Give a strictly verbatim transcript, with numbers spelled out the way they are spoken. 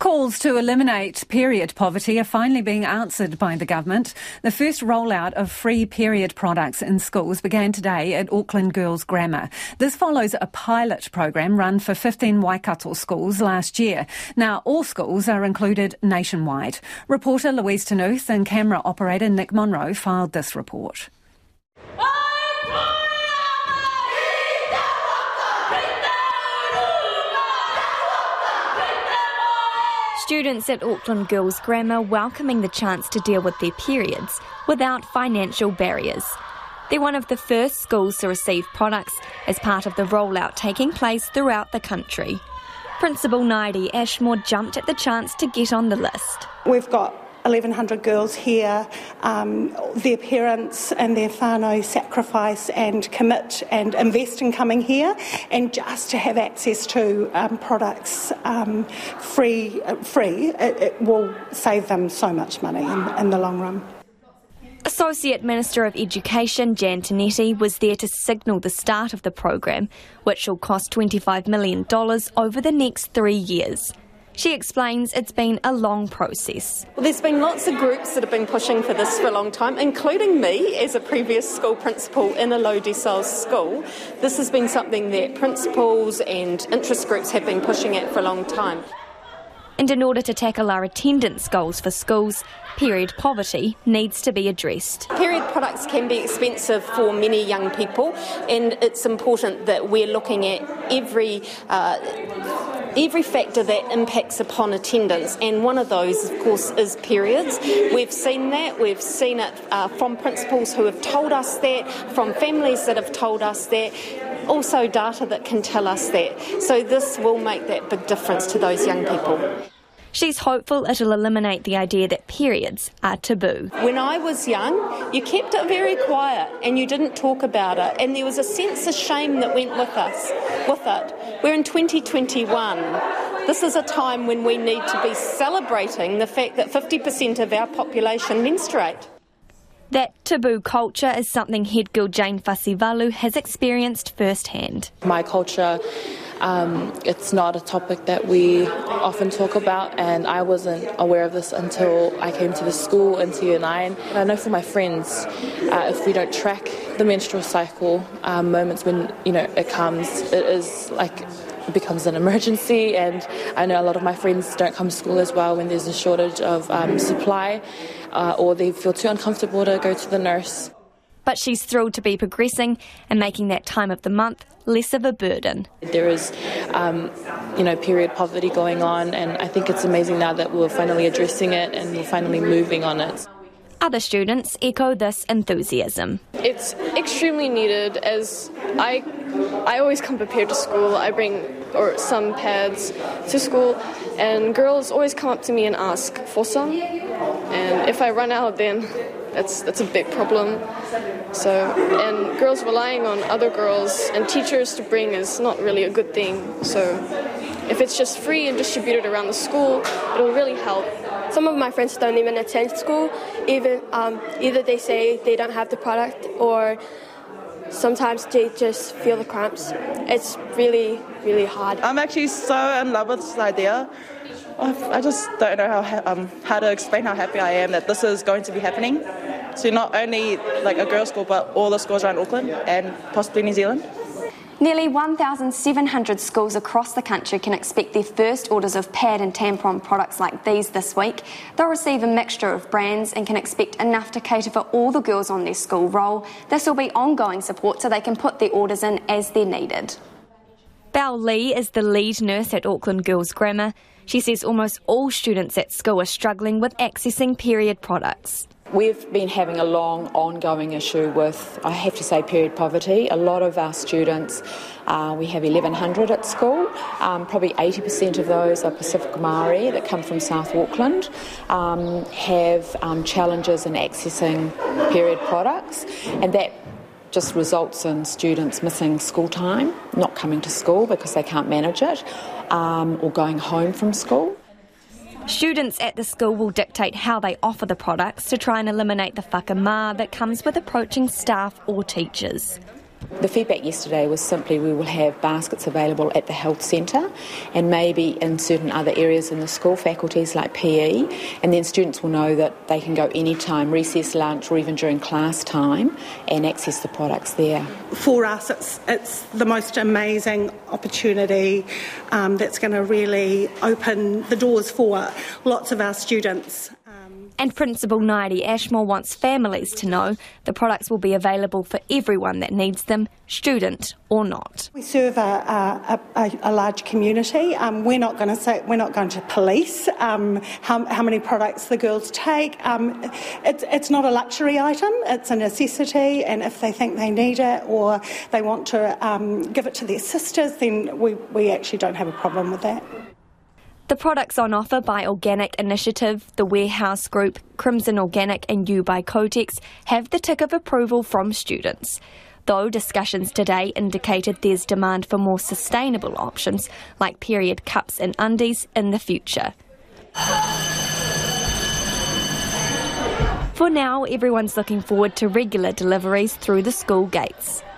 Calls to eliminate period poverty are finally being answered by the government. The first rollout of free period products in schools began today at Auckland Girls Grammar. This follows a pilot program run for fifteen Waikato schools last year. Now all schools are included nationwide. Reporter Louise Tenuth and camera operator Nick Monroe filed this report. Students at Auckland Girls Grammar welcoming the chance to deal with their periods without financial barriers. They're one of the first schools to receive products as part of the rollout taking place throughout the country. Principal Nairi Ashmore jumped at the chance to get on the list. We've got eleven hundred girls here. Um, their parents and their whānau sacrifice and commit and invest in coming here, and just to have access to um, products um, free, uh, free it, it will save them so much money in, in the long run. Associate Minister of Education Jan Tinetti was there to signal the start of the program, which will cost twenty-five million dollars over the next three years. She explains it's been a long process. Well, there's been lots of groups that have been pushing for this for a long time, including me as a previous school principal in a low decile school. This has been something that principals and interest groups have been pushing at for a long time. And in order to tackle our attendance goals for schools, period poverty needs to be addressed. Period products can be expensive for many young people, and it's important that we're looking at every uh, every factor that impacts upon attendance, and one of those, of course, is periods. We've seen that. We've seen it uh, from principals who have told us that, from families that have told us that, also data that can tell us that. So this will make that big difference to those young people. She's hopeful it'll eliminate the idea that periods are taboo. When I was young, you kept it very quiet and you didn't talk about it, and there was a sense of shame that went with us, with it. We're in twenty twenty-one. This is a time when we need to be celebrating the fact that fifty percent of our population menstruate. That taboo culture is something head girl Jane Fasivalu has experienced firsthand. My culture, um, it's not a topic that we often talk about, and I wasn't aware of this until I came to the school into year nine. And I know for my friends, uh, if we don't track the menstrual cycle, um, moments when you know it comes, it is like it becomes an emergency. And I know a lot of my friends don't come to school as well when there's a shortage of um, supply. Uh, or they feel too uncomfortable to go to the nurse. But she's thrilled to be progressing and making that time of the month less of a burden. There is, um, you know, period poverty going on, and I think it's amazing now that we're finally addressing it and we're finally moving on it. Other students echo this enthusiasm. It's extremely needed, as I I always come prepared to school. I bring or some pads to school, and girls always come up to me and ask for some. And if I run out, then that's that's a big problem. So, and girls relying on other girls and teachers to bring is not really a good thing. So, if it's just free and distributed around the school, it'll really help. Some of my friends don't even attend school. Even um, either they say they don't have the product, or sometimes they just feel the cramps. It's really, really hard. I'm actually so in love with this idea. I just don't know how um, how to explain how happy I am that this is going to be happening to not only like a girls' school, but all the schools around Auckland and possibly New Zealand. Nearly one thousand seven hundred schools across the country can expect their first orders of pad and tampon products like these this week. They'll receive a mixture of brands and can expect enough to cater for all the girls on their school roll. This will be ongoing support so they can put their orders in as they're needed. Belle Lee is the lead nurse at Auckland Girls Grammar. She says almost all students at school are struggling with accessing period products. We've been having a long, ongoing issue with, I have to say, period poverty. A lot of our students, uh, we have eleven hundred at school, um, probably eighty percent of those are Pacific Maori that come from South Auckland, um, have um, challenges in accessing period products, and that just results in students missing school time, not coming to school because they can't manage it, um, or going home from school. Students at the school will dictate how they offer the products to try and eliminate the whakamā that comes with approaching staff or teachers. The feedback yesterday was simply we will have baskets available at the health centre and maybe in certain other areas in the school, faculties like P E, and then students will know that they can go anytime, recess, lunch or even during class time, and access the products there. For us, it's, it's the most amazing opportunity um, that's going to really open the doors for lots of our students. And Principal Nairi Ashmore wants families to know the products will be available for everyone that needs them, student or not. We serve a, a, a, a large community. Um, we're not going to say we're not going to police um, how, how many products the girls take. Um, it's, it's not a luxury item; it's a necessity. And if they think they need it or they want to um, give it to their sisters, then we, we actually don't have a problem with that. The products on offer by Organic Initiative, the Warehouse Group, Crimson Organic and You by Cotex have the tick of approval from students. Though discussions today indicated there's demand for more sustainable options like period cups and undies in the future. For now, everyone's looking forward to regular deliveries through the school gates.